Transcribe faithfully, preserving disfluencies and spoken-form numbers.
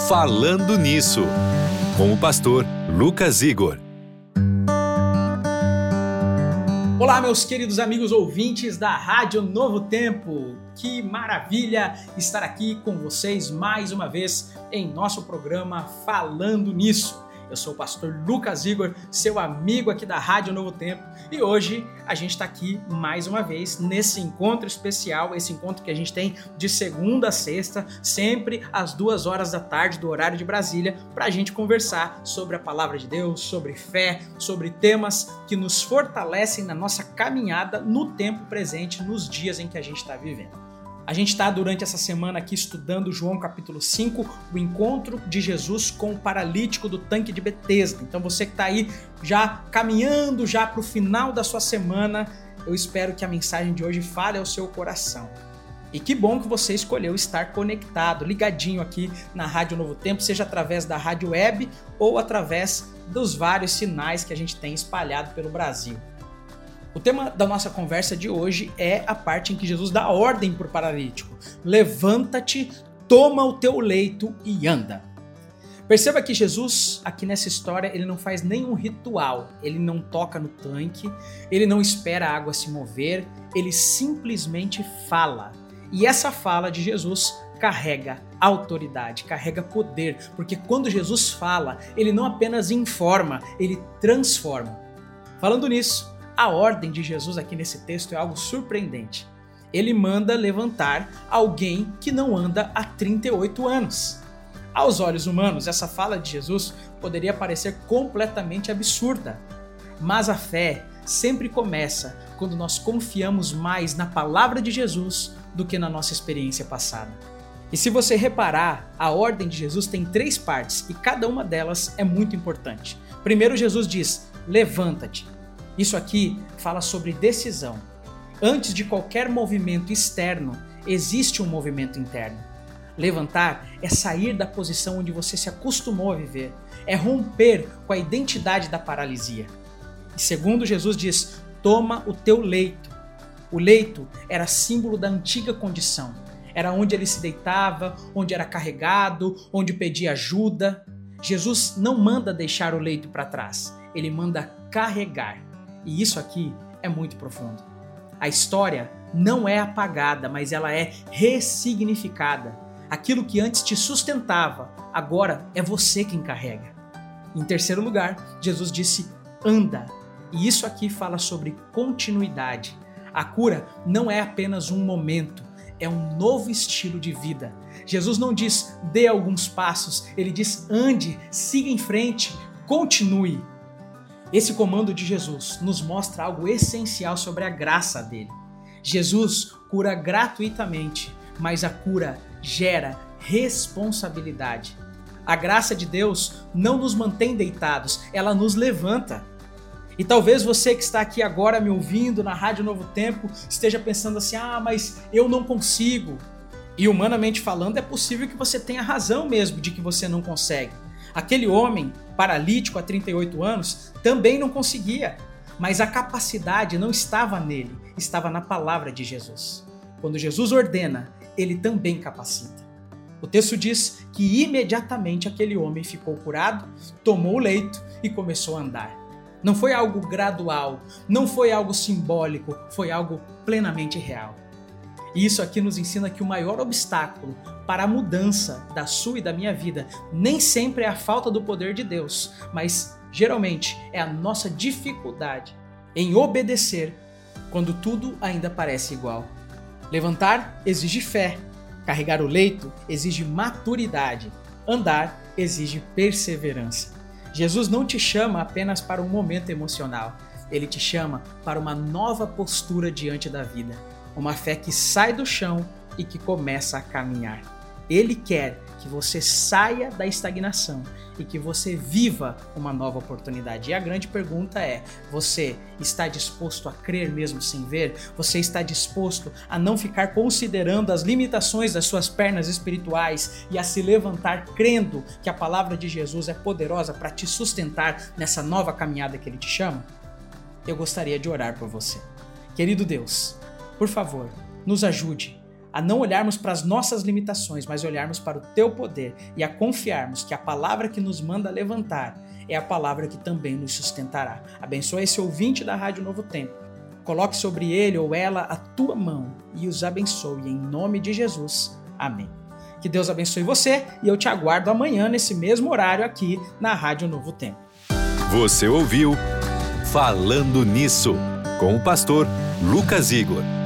Falando Nisso, com o pastor Lucas Igor. Olá, meus queridos amigos ouvintes da Rádio Novo Tempo. Que maravilha estar aqui com vocês mais uma vez em nosso programa Falando Nisso. Eu sou o pastor Lucas Igor, seu amigo aqui da Rádio Novo Tempo, e hoje a gente está aqui mais uma vez nesse encontro especial, esse encontro que a gente tem de segunda a sexta, sempre às duas horas da tarde do horário de Brasília, para a gente conversar sobre a palavra de Deus, sobre fé, sobre temas que nos fortalecem na nossa caminhada no tempo presente, nos dias em que a gente está vivendo. A gente está durante essa semana aqui estudando João capítulo cinco, o encontro de Jesus com o paralítico do tanque de Betesda. Então você que está aí já caminhando já para o final da sua semana, eu espero que a mensagem de hoje fale ao seu coração. E que bom que você escolheu estar conectado, ligadinho aqui na Rádio Novo Tempo, seja através da rádio web ou através dos vários sinais que a gente tem espalhado pelo Brasil. O tema da nossa conversa de hoje é a parte em que Jesus dá ordem para o paralítico. Levanta-te, toma o teu leito e anda. Perceba que Jesus, aqui nessa história, ele não faz nenhum ritual. Ele não toca no tanque, ele não espera a água se mover, ele simplesmente fala. E essa fala de Jesus carrega autoridade, carrega poder, porque quando Jesus fala, ele não apenas informa, ele transforma. Falando nisso, a ordem de Jesus aqui nesse texto é algo surpreendente. Ele manda levantar alguém que não anda há trinta e oito anos. Aos olhos humanos, essa fala de Jesus poderia parecer completamente absurda. Mas a fé sempre começa quando nós confiamos mais na palavra de Jesus do que na nossa experiência passada. E se você reparar, a ordem de Jesus tem três partes e cada uma delas é muito importante. Primeiro, Jesus diz: levanta-te. Isso aqui fala sobre decisão. Antes de qualquer movimento externo, existe um movimento interno. Levantar é sair da posição onde você se acostumou a viver, é romper com a identidade da paralisia. E segundo, Jesus diz: toma o teu leito. O leito era símbolo da antiga condição. Era onde ele se deitava, onde era carregado, onde pedia ajuda. Jesus não manda deixar o leito para trás, ele manda carregar. E isso aqui é muito profundo. A história não é apagada, mas ela é ressignificada. Aquilo que antes te sustentava, agora é você quem carrega. Em terceiro lugar, Jesus disse: anda. E isso aqui fala sobre continuidade. A cura não é apenas um momento, é um novo estilo de vida. Jesus não diz dê alguns passos, ele diz ande, siga em frente, continue. Esse comando de Jesus nos mostra algo essencial sobre a graça dele. Jesus cura gratuitamente, mas a cura gera responsabilidade. A graça de Deus não nos mantém deitados, ela nos levanta. E talvez você que está aqui agora me ouvindo na Rádio Novo Tempo esteja pensando assim: ah, mas eu não consigo. E humanamente falando, é possível que você tenha razão mesmo de que você não consegue. Aquele homem paralítico há trinta e oito anos também não conseguia, mas a capacidade não estava nele, estava na palavra de Jesus. Quando Jesus ordena, ele também capacita. O texto diz que imediatamente aquele homem ficou curado, tomou o leito e começou a andar. Não foi algo gradual, não foi algo simbólico, foi algo plenamente real. E isso aqui nos ensina que o maior obstáculo para a mudança da sua e da minha vida nem sempre é a falta do poder de Deus, mas geralmente é a nossa dificuldade em obedecer quando tudo ainda parece igual. Levantar exige fé, carregar o leito exige maturidade, andar exige perseverança. Jesus não te chama apenas para um momento emocional, ele te chama para uma nova postura diante da vida. Uma fé que sai do chão e que começa a caminhar. Ele quer que você saia da estagnação e que você viva uma nova oportunidade. E a grande pergunta é: você está disposto a crer mesmo sem ver? Você está disposto a não ficar considerando as limitações das suas pernas espirituais e a se levantar crendo que a palavra de Jesus é poderosa para te sustentar nessa nova caminhada que Ele te chama? Eu gostaria de orar por você. Querido Deus, por favor, nos ajude a não olharmos para as nossas limitações, mas olharmos para o teu poder e a confiarmos que a palavra que nos manda levantar é a palavra que também nos sustentará. Abençoa esse ouvinte da Rádio Novo Tempo. Coloque sobre ele ou ela a tua mão e os abençoe em nome de Jesus. Amém. Que Deus abençoe você e eu te aguardo amanhã nesse mesmo horário aqui na Rádio Novo Tempo. Você ouviu Falando Nisso, com o pastor Lucas Igor.